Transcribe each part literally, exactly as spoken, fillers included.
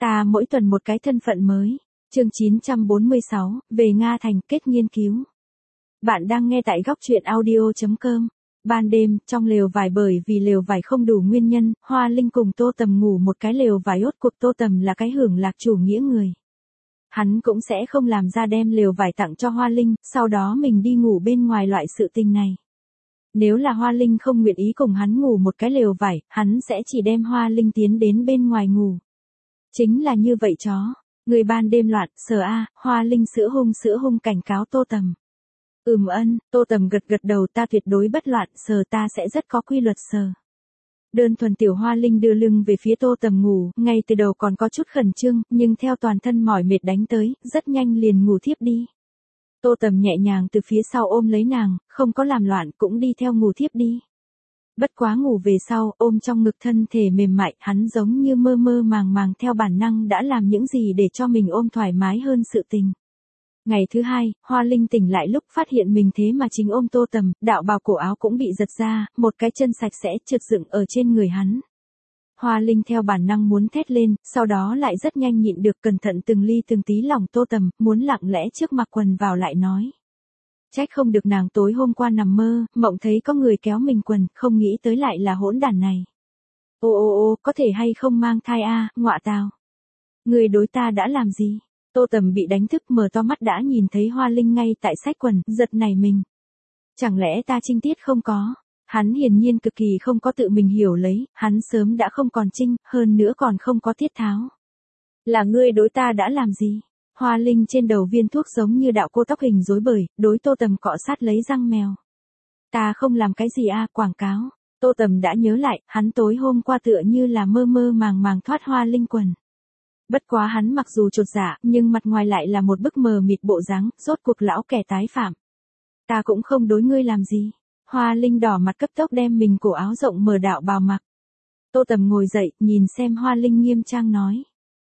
Ta mỗi tuần một cái thân phận mới. Chương chín trăm bốn mươi sáu, về Nga Thành kết nghiên cứu. Bạn đang nghe tại góc truyện audio chấm com. Ban đêm, trong lều vải bởi vì lều vải không đủ nguyên nhân, Hoa Linh cùng Tô Tầm ngủ một cái lều vải ốt cuộc Tô Tầm là cái hưởng lạc chủ nghĩa người. Hắn cũng sẽ không làm ra đem lều vải tặng cho Hoa Linh, sau đó mình đi ngủ bên ngoài loại sự tình này. Nếu là Hoa Linh không nguyện ý cùng hắn ngủ một cái lều vải, hắn sẽ chỉ đem Hoa Linh tiến đến bên ngoài ngủ. Chính là như vậy chó. Người ban đêm loạn, sờ a, Hoa Linh sữa hung sữa hung cảnh cáo Tô Tầm. Ừm ân, Tô Tầm gật gật đầu, ta tuyệt đối bất loạn, sờ ta sẽ rất có quy luật sờ. Đơn thuần tiểu Hoa Linh đưa lưng về phía Tô Tầm ngủ, ngay từ đầu còn có chút khẩn trương, nhưng theo toàn thân mỏi mệt đánh tới, rất nhanh liền ngủ thiếp đi. Tô Tầm nhẹ nhàng từ phía sau ôm lấy nàng, không có làm loạn cũng đi theo ngủ thiếp đi. Bất quá ngủ về sau, ôm trong ngực thân thể mềm mại, hắn giống như mơ mơ màng màng theo bản năng đã làm những gì để cho mình ôm thoải mái hơn sự tình. Ngày thứ hai, Hoa Linh tỉnh lại lúc phát hiện mình thế mà chính ôm Tô Tầm, đạo bào cổ áo cũng bị giật ra, một cái chân sạch sẽ trượt dựng ở trên người hắn. Hoa Linh theo bản năng muốn thét lên, sau đó lại rất nhanh nhịn được, cẩn thận từng ly từng tí lòng Tô Tầm, muốn lặng lẽ trước mặc quần vào lại nói. Trách không được nàng tối hôm qua nằm mơ, mộng thấy có người kéo mình quần, không nghĩ tới lại là hỗn đản này. Ô ô ô, có thể hay không mang thai a, ngọa tào. Người đối ta đã làm gì? Tô Tầm bị đánh thức mở to mắt đã nhìn thấy Hoa Linh ngay tại xách quần, giật nảy mình. Chẳng lẽ ta trinh tiết không có? Hắn hiển nhiên cực kỳ không có tự mình hiểu lấy, hắn sớm đã không còn trinh, hơn nữa còn không có tiết tháo. Là ngươi đối ta đã làm gì? Hoa Linh trên đầu viên thuốc giống như đạo cô tóc hình rối bời, đối Tô Tầm cọ sát lấy răng mèo. Ta không làm cái gì a, quảng cáo. Tô Tầm đã nhớ lại, hắn tối hôm qua tựa như là mơ mơ màng màng thoát Hoa Linh quần. Bất quá hắn mặc dù chột dạ, nhưng mặt ngoài lại là một bức mờ mịt bộ dáng, rốt cuộc lão kẻ tái phạm. Ta cũng không đối ngươi làm gì. Hoa Linh đỏ mặt cấp tốc đem mình cổ áo rộng mở đạo bào mặc. Tô Tầm ngồi dậy, nhìn xem Hoa Linh nghiêm trang nói.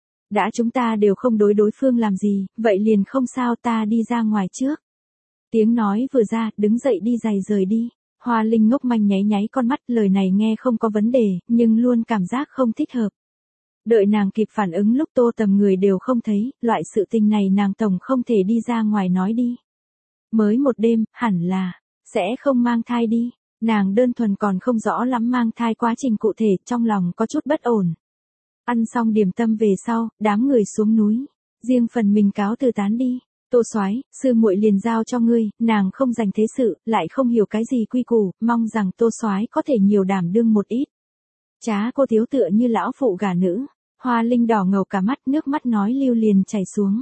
Đã chúng ta đều không đối đối phương làm gì, vậy liền không sao, ta đi ra ngoài trước. Tiếng nói vừa ra, đứng dậy đi giày rời đi. Hoa Linh ngốc manh nháy nháy con mắt, lời này nghe không có vấn đề, nhưng luôn cảm giác không thích hợp. Đợi nàng kịp phản ứng lúc Tô Tầm người đều không thấy, loại sự tình này nàng tổng không thể đi ra ngoài nói đi. Mới một đêm, hẳn là, sẽ không mang thai đi. Nàng đơn thuần còn không rõ lắm mang thai quá trình cụ thể, trong lòng có chút bất ổn. Ăn xong điểm tâm về sau, đám người xuống núi. Riêng phần mình cáo từ tán đi. Tô Soái, sư muội liền giao cho ngươi, nàng không dành thế sự, lại không hiểu cái gì quy củ, mong rằng Tô Soái có thể nhiều đảm đương một ít. Trá cô thiếu tựa như lão phụ gả nữ. Hoa Linh đỏ ngầu cả mắt, nước mắt nói lưu liền chảy xuống.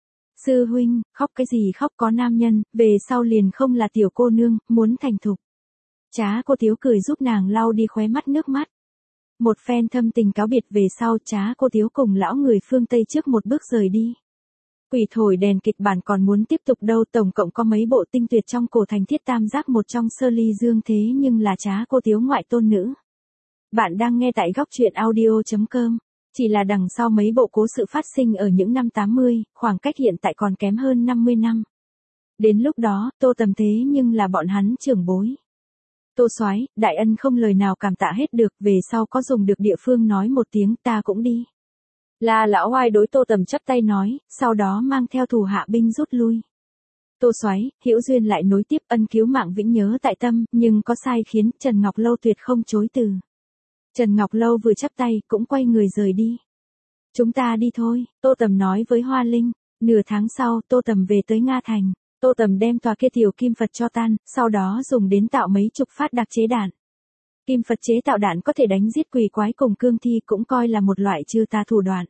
Sư huynh, khóc cái gì khóc, có nam nhân, về sau liền không là tiểu cô nương, muốn thành thục. Trá cô thiếu cười giúp nàng lau đi khóe mắt nước mắt. Một phen thâm tình cáo biệt về sau, Trá cô thiếu cùng lão người phương Tây trước một bước rời đi. Quỷ thổi đèn kịch bản còn muốn tiếp tục đâu, tổng cộng có mấy bộ tinh tuyệt trong cổ thành thiết tam giác, một trong Sơ Ly Dương thế nhưng là Trá cô thiếu ngoại tôn nữ. Bạn đang nghe tại góc truyện audio chấm com. Chỉ là đằng sau mấy bộ cố sự phát sinh ở những năm tám mươi, khoảng cách hiện tại còn kém hơn năm mươi năm. Đến lúc đó, Tô Tầm thế nhưng là bọn hắn trưởng bối. Tô Soái, đại ân không lời nào cảm tạ hết được, về sau có dùng được địa phương nói một tiếng, ta cũng đi. La lão oai đối Tô Tầm chắp tay nói, sau đó mang theo thủ hạ binh rút lui. Tô Soái, hữu duyên lại nối tiếp, ân cứu mạng vĩnh nhớ tại tâm, nhưng có sai khiến, Trần Ngọc Lâu tuyệt không chối từ. Trần Ngọc Lâu vừa chắp tay, cũng quay người rời đi. Chúng ta đi thôi, Tô Tầm nói với Hoa Linh. Nửa tháng sau, Tô Tầm về tới Nga Thành. Tô Tầm đem tòa kia tiểu kim Phật cho tan, sau đó dùng đến tạo mấy chục phát đặc chế đạn. Kim Phật chế tạo đạn có thể đánh giết quỷ quái cùng cương thi, cũng coi là một loại trừ tà thủ đoạn.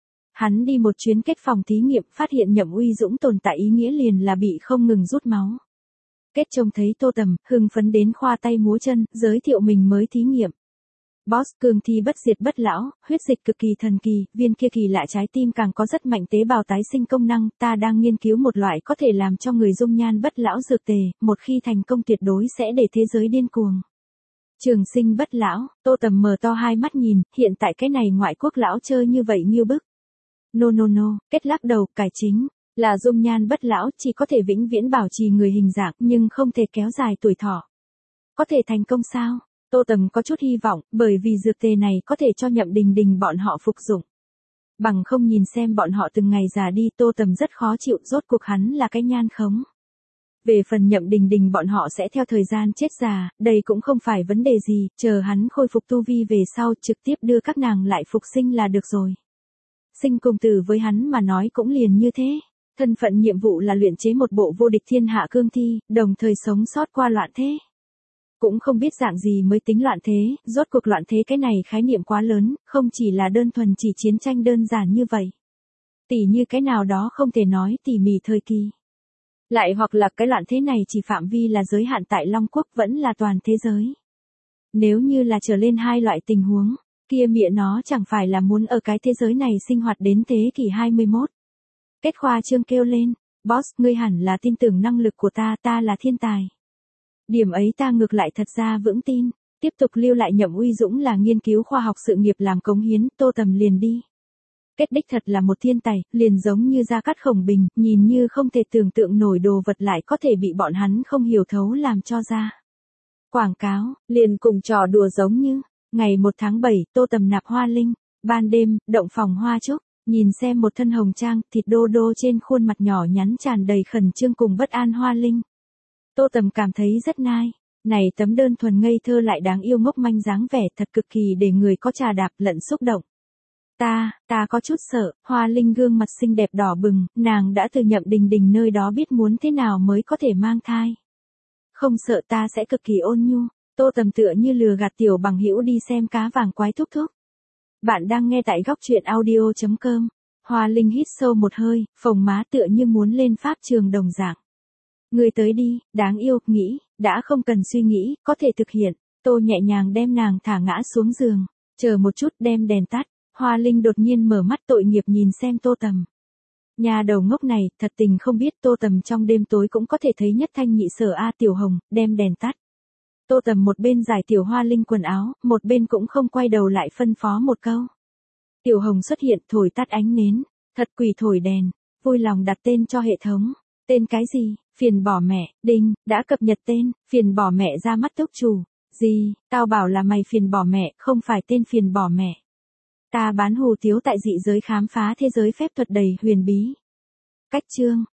Hắn đi một chuyến kết phòng thí nghiệm, phát hiện Nhậm Uy Dũng tồn tại ý nghĩa liền là bị không ngừng rút máu. Kết trông thấy Tô Tầm, hưng phấn đến khoa tay múa chân, giới thiệu mình mới thí nghiệm. Boss, cường thi bất diệt bất lão, huyết dịch cực kỳ thần kỳ, viên kia kỳ lạ trái tim càng có rất mạnh tế bào tái sinh công năng, ta đang nghiên cứu một loại có thể làm cho người dung nhan bất lão dược tề, một khi thành công tuyệt đối sẽ để thế giới điên cuồng. Trường sinh bất lão, Tô Tầm mở to hai mắt nhìn, hiện tại cái này ngoại quốc lão chơi như vậy nghiêu bức. No no no, kết lắc đầu, cải chính, là dung nhan bất lão, chỉ có thể vĩnh viễn bảo trì người hình dạng, nhưng không thể kéo dài tuổi thọ. Có thể thành công sao? Tô Tầm có chút hy vọng, bởi vì dược tề này có thể cho Nhậm Đình Đình bọn họ phục dụng. Bằng không nhìn xem bọn họ từng ngày già đi, Tô Tầm rất khó chịu, rốt cuộc hắn là cái nhan khống. Về phần Nhậm Đình Đình bọn họ sẽ theo thời gian chết già, đây cũng không phải vấn đề gì, chờ hắn khôi phục tu vi về sau trực tiếp đưa các nàng lại phục sinh là được rồi. Sinh cùng tử với hắn mà nói cũng liền như thế. Thân phận nhiệm vụ là luyện chế một bộ vô địch thiên hạ cương thi, đồng thời sống sót qua loạn thế. Cũng không biết dạng gì mới tính loạn thế, rốt cuộc loạn thế cái này khái niệm quá lớn, không chỉ là đơn thuần chỉ chiến tranh đơn giản như vậy. Tỉ như cái nào đó không thể nói tỉ mỉ thời kỳ. Lại hoặc là cái loạn thế này chỉ phạm vi là giới hạn tại Long Quốc vẫn là toàn thế giới. Nếu như là trở lên hai loại tình huống, kia mịa nó chẳng phải là muốn ở cái thế giới này sinh hoạt đến thế kỷ hai mươi mốt. Kết khoa trương kêu lên, boss ngươi hẳn là tin tưởng năng lực của ta, ta là thiên tài. Điểm ấy ta ngược lại thật ra vững tin, tiếp tục lưu lại Nhậm Uy Dũng là nghiên cứu khoa học sự nghiệp làm cống hiến, Tô Tầm liền đi. Kết đích thật là một thiên tài, liền giống như Gia Cát Khổng Bình, nhìn như không thể tưởng tượng nổi đồ vật lại có thể bị bọn hắn không hiểu thấu làm cho ra. Quảng cáo, liền cùng trò đùa giống như, ngày một tháng bảy, Tô Tầm nạp Hoa Linh, ban đêm, động phòng hoa trúc, nhìn xem một thân hồng trang, thịt đô đô trên khuôn mặt nhỏ nhắn tràn đầy khẩn trương cùng bất an Hoa Linh. Tô Tầm cảm thấy rất nai, này tấm đơn thuần ngây thơ lại đáng yêu ngốc manh dáng vẻ thật cực kỳ để người có trà đạp lẫn xúc động. Ta, ta có chút sợ, Hoa Linh gương mặt xinh đẹp đỏ bừng, nàng đã từ Nhậm Đình Đình nơi đó biết muốn thế nào mới có thể mang thai. Không sợ, ta sẽ cực kỳ ôn nhu. Tô Tầm tựa như lừa gạt tiểu bằng hữu đi xem cá vàng quái thúc thúc. Bạn đang nghe tại góc truyện audio chấm com. Hoa Linh hít sâu một hơi, phồng má tựa như muốn lên pháp trường đồng dạng. Người tới đi, đáng yêu, nghĩ, đã không cần suy nghĩ, có thể thực hiện. Tô nhẹ nhàng đem nàng thả ngã xuống giường, chờ một chút đem đèn tắt. Hoa Linh đột nhiên mở mắt tội nghiệp nhìn xem Tô Tầm. Nhà đầu ngốc này, thật tình không biết Tô Tầm trong đêm tối cũng có thể thấy nhất thanh nhị sở A Tiểu Hồng, đem đèn tắt. Tô Tầm một bên giải Tiểu Hoa Linh quần áo, một bên cũng không quay đầu lại phân phó một câu. Tiểu Hồng xuất hiện thổi tắt ánh nến, thật quỷ thổi đèn, vui lòng đặt tên cho hệ thống. Tên cái gì? Phiền bỏ mẹ, đinh, đã cập nhật tên, phiền bỏ mẹ ra mắt túc chủ. Gì, tao bảo là mày phiền bỏ mẹ, không phải tên phiền bỏ mẹ. Ta bán hù tiếu tại dị giới khám phá thế giới phép thuật đầy huyền bí. Cách chương.